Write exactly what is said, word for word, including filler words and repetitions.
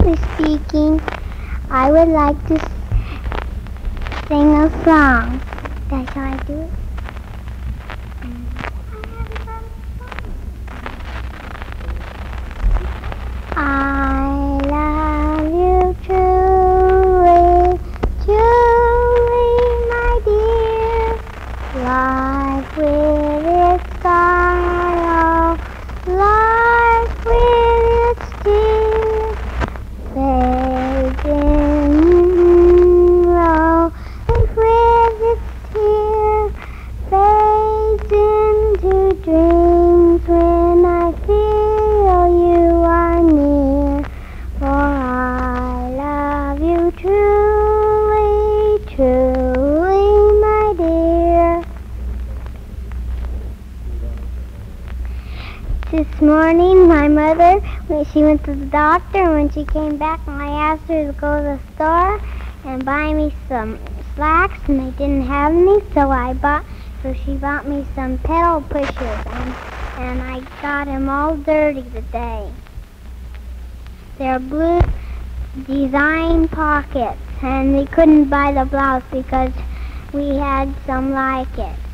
Ashley speaking. I would like to sing a song. Okay, shall I do it? I love you truly, truly, my dear. Life with its sorrow, life with its tears, fades in low, and with its tears fades into dreams when I feel you are near. For I love you truly, truly, my dear. This morning, my mother, when she went to the doctor, and when she came back, I asked her to go to the store and buy me some slacks, and they didn't have any, so I bought, so she bought me some pedal pushers, and, and I got them all dirty today. They're blue design pockets, and we couldn't buy the blouse because we had some like it.